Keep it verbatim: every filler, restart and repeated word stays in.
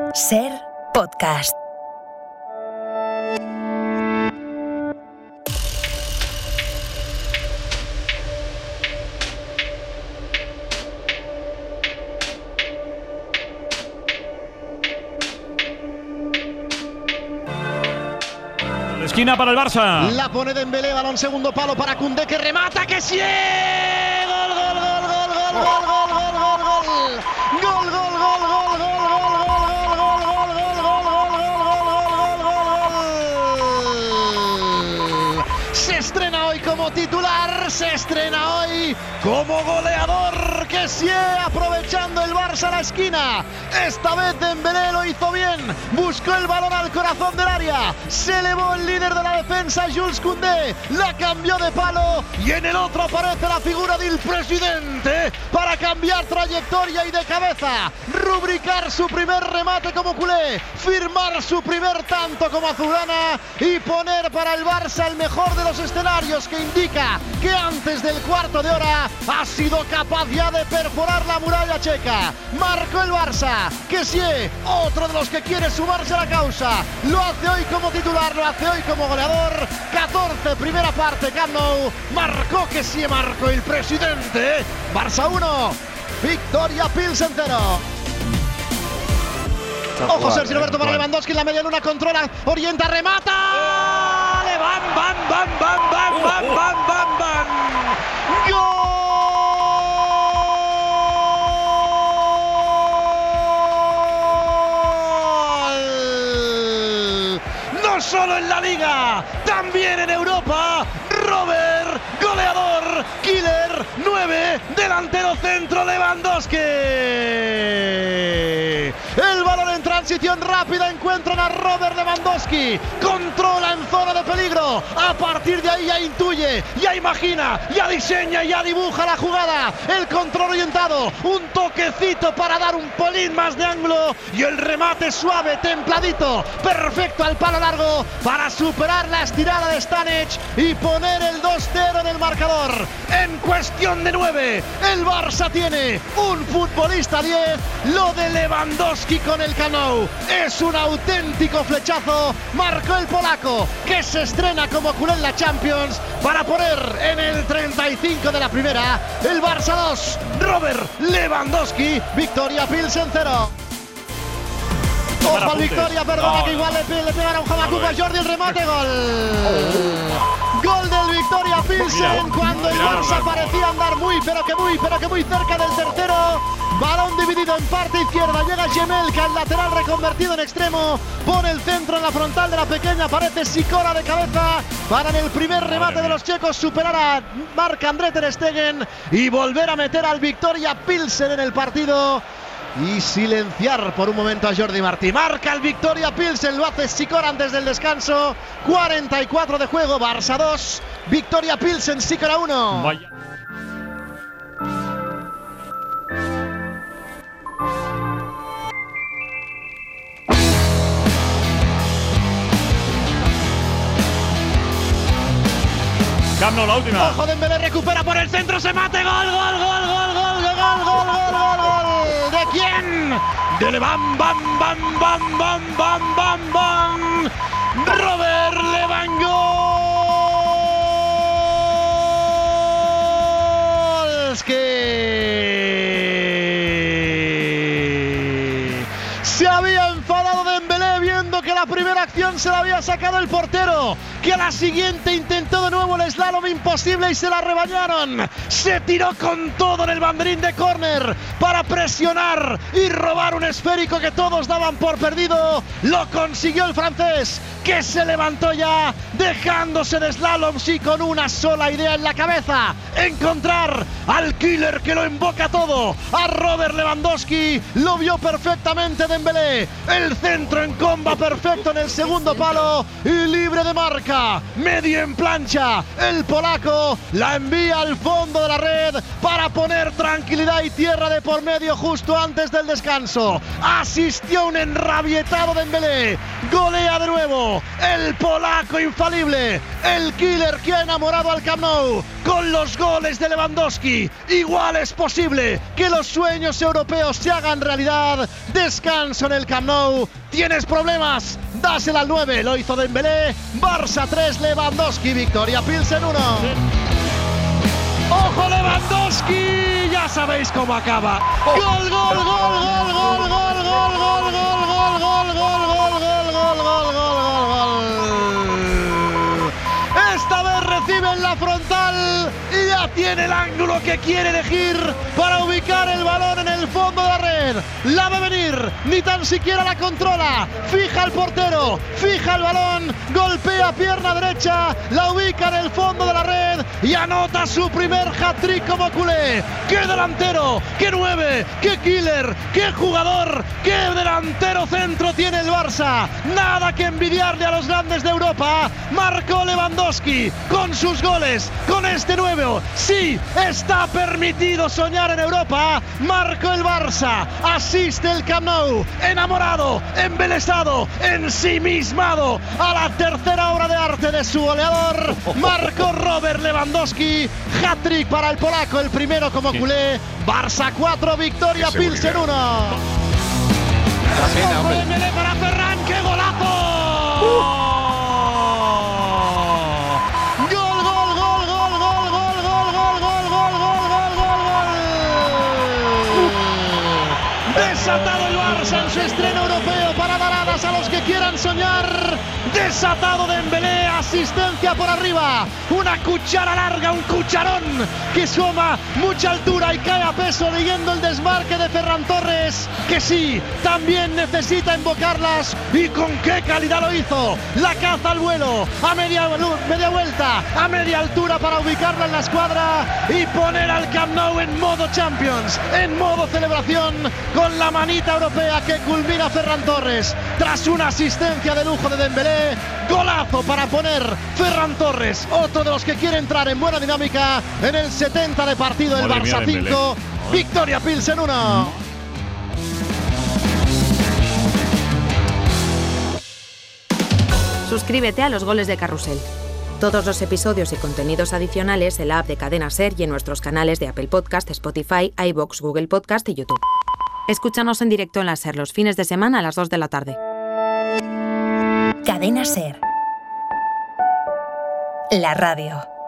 Ser Podcast. Esquina para el Barça. La pone Dembélé, balón segundo palo para Koundé que remata, que sí. Gol, gol, gol, gol, gol, gol, gol, gol, gol, gol, gol. Gol, gol, gol, gol, gol, gol, se estrena hoy como titular, se estrena hoy como goleador, que sí, aprovechando el Barça a la esquina. Esta vez Dembélé lo hizo bien, buscó el balón al corazón del área, se elevó el líder de la defensa Jules Koundé, la cambió de palo y en el otro aparece la figura del presidente para cambiar trayectoria y de cabeza, rubricar su primer remate como culé, firmar su primer tanto como azulgrana y poner para el Barça el mejor de los escenarios, que indica que antes del cuarto de hora ha sido capaz ya de perforar la muralla checa. Marcó el Barça, que sí, otro de los que quiere sumarse a la causa, lo hace hoy como titular, lo hace hoy como goleador. catorce, primera parte, Camp Nou, marcó que sí, marcó el presidente. Barça uno, Victoria Pilsen cero. Ojo, Sergio Roberto para Lewandowski en la media luna, controla, orienta, remata. ¡Bam, bam, bam, bam, bam, bam, bam, bam, bam! ¡Gol! No solo en la Liga, también en Europa. Robert, goleador, killer, nueve, delantero centro, Lewandowski. El balón en transición rápida, encuentran a Robert Lewandowski, controla en zona de peligro, a partir de ahí ya intuye, ya imagina, ya diseña, ya dibuja la jugada, el control orientado, un toquecito para dar un pelín más de ángulo y el remate suave, templadito, perfecto al palo largo para superar la estirada de Stanic y poner el dos cero en el marcador. En cuestión de nueve, el Barça tiene un futbolista diez, lo de Lewandowski con el Camp Nou es un auténtico flechazo. Marcó el polaco, que se estrena como culé en la Champions para poner en el treinta y cinco de la primera el Barça dos, Robert Lewandowski, Victoria Pilsen cero. Ojo al Victoria, perdona, no, que igual no. le, le pegan a un Jamacuco a Jordi, el remate, gol. Oh. Gol del Victoria Pilsen, mira, cuando el mira, Barça mira. parecía andar muy, pero que muy, pero que muy cerca del tercero. Balón dividido en parte izquierda, llega Jemelka, el lateral reconvertido en extremo, pone el centro en la frontal de la pequeña, aparece Sikora de cabeza para en el primer remate de los checos superar a Marc-André ter Stegen y volver a meter al Victoria Pilsen en el partido y silenciar por un momento a Jordi Martí. Marca el Victoria Pilsen, lo hace Sikora antes del descanso. cuarenta y cuatro de juego, Barça dos, Victoria Pilsen, Sikora uno. Vaya. Camp Nou, la última. Ojo, Dembélé recupera por el centro, se mate, gol, gol, gol, gol, gol, gol, gol, gol, gol, gol. ¿De quién? De Bam, bam, bam, bam, bam, bam, bam, bam. Robert Lewandowski. Se había enfadado Dembélé viendo que la primera acción se la había sacado el portero, que a la siguiente intentó de nuevo el slalom imposible y se la rebañaron. Se tiró con todo en el banderín de córner para presionar y robar un esférico que todos daban por perdido. Lo consiguió el francés, que se levantó ya, dejándose de slaloms y con una sola idea en la cabeza: encontrar al killer que lo invoca todo, a Robert Lewandowski. Lo vio perfectamente Dembélé, el centro en comba perfecto en el segundo palo y libre de marca, medio en plancha, el polaco la envía al fondo de la red para poner tranquilidad y tierra de por medio justo antes del descanso. Asistió un enrabietado Dembélé golea de nuevo. El polaco infalible, el killer que ha enamorado al Camp Nou con los goles de Lewandowski. Igual es posible que los sueños europeos se hagan realidad. Descanso en el Camp Nou. ¿Tienes problemas? Dásela al nueve. Lo hizo Dembélé. Barça tres, Lewandowski. Victoria Pilsen uno. ¡Ojo Lewandowski! Ya sabéis cómo acaba. Gol, gol, gol, gol, gol, gol, gol, gol, gol, gol, gol, gol, gol, gol, gol, gol, gol. Esta vez recibe en la frontal y ya tiene el ángulo que quiere elegir para ubicar el balón en el fondo de la red. La ve venir, ni tan siquiera la controla. Fija al portero, fija el balón, golpea pierna derecha, la ubica en el fondo de la red y anota su primer hat-trick como culé. ¡Qué delantero! ¡Qué nueve! ¡Qué killer! ¡Qué jugador! ¡Qué delantero centro tiene el Barça! Nada que envidiarle a los grandes de Europa. Marcó Lewandowski con sus goles, con este nueve. Sí, está permitido soñar en Europa. Marcó el Barça, asiste el Camp Nou, enamorado, embelesado, ensimismado a la tercera obra de arte de su goleador. Marcó Robert Lewandowski, hat-trick para el polaco, el primero como culé. Barça cuatro, Victoria Pilsen uno. Dembélé para Ferran, ¡qué golazo! Uh. Desatado el Barça en su estreno europeo para dar alas a los que quieran soñar. Desatado Dembélé, asistencia por arriba. Una cuchara larga, un cucharón que suma mucha altura y cae a peso leyendo el desmarque de Ferran Torres, que sí, también necesita invocarlas. ¿Y con qué calidad lo hizo? La caza al vuelo, a media, media vuelta, a media altura para ubicarla en la escuadra y poner al Camp Nou en modo Champions, en modo celebración, con la manita europea que culmina Ferran Torres. Tras una asistencia de lujo de Dembélé, golazo para poner Ferran Torres, otro de los que quiere entrar en buena dinámica en el setenta de partido del Barça cinco, Victoria Pilsen uno. Suscríbete a los goles de Carrusel. Todos los episodios y contenidos adicionales en la app de Cadena Ser y en nuestros canales de Apple Podcast, Spotify, iVoox, Google Podcast y YouTube. Escúchanos en directo en la Ser los fines de semana a las dos de la tarde. Cadena Ser. La radio.